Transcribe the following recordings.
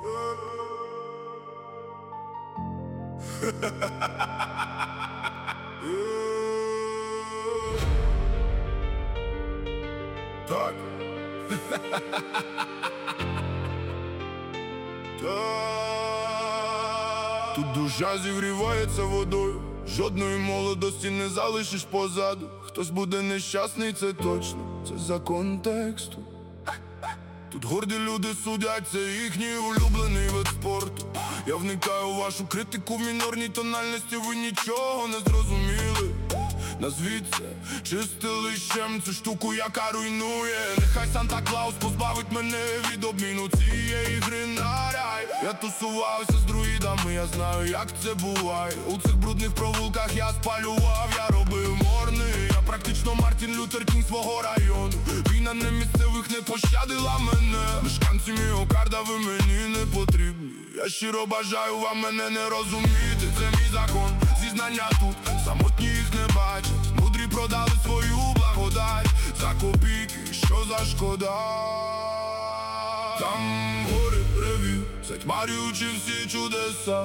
Так. Тут душа зігрівається водою, жодної молодості не залишиш позаду. Хтось буде нещасний, це точно, це закон тексту. Тут горді люди судять, це їхній улюблений вид спорту. Я вникаю у вашу критику в мінорній тональності, ви нічого не зрозуміли. Назвіть це чистилищем, цю штуку, яка руйнує. Нехай Санта-Клаус позбавить мене від обміну цієї гри на рай. Я тусувався з друїдами, я знаю, як це буває. У цих брудних провулках я спалював, я робив морни. Я практично Мартін Лютер Кінг свого району. Війна не місцевих не пощадила мене. Мешканці Міокарда, ви мені не потрібні. Я щиро бажаю вам мене не розуміти. Це мій закон, зізнання тут, самотні їх не бачать. Мудрі продали свою благодать за копійки, що за шкода. Там гори ревів, затьмарюючи всі чудеса.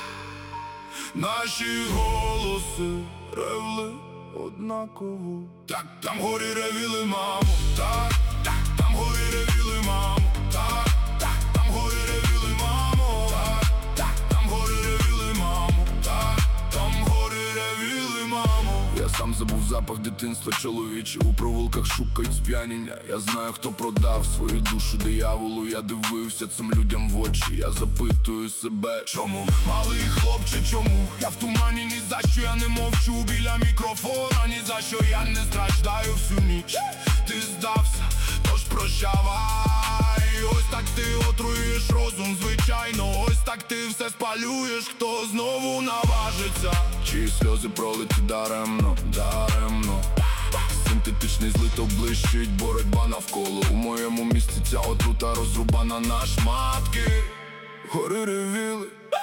Наші голоси ревли однаково. Так, там гори ревіли, мамо, так, так, там гори ревіли, мамо, так, так, там гори ревіли, мамо, так, так, там гори ревіли, мамо, так, там гори ревіли, мамо. Я сам забув запах дитинства чоловіче. У провулках шукають сп'яніння. Я знаю, хто продав свою душу дияволу. Я дивився цим людям в очі. Я запитую себе, чому? Малий хлопче, чому? Я в тумані, ні за що я не мовчу біля мікрофона, ні за що я не страждаю всю ніч. Ти здався, тож прощавай. Ось так ти отруєш розум, звичайно. Ось так ти все спалюєш, хто знову наважиться. Чиї сльози пролиті даремно, даремно. Синтетичний злиток блищить, боротьба навколо. У моєму місті ця отрута розрубана на шматки. Гори ревіли,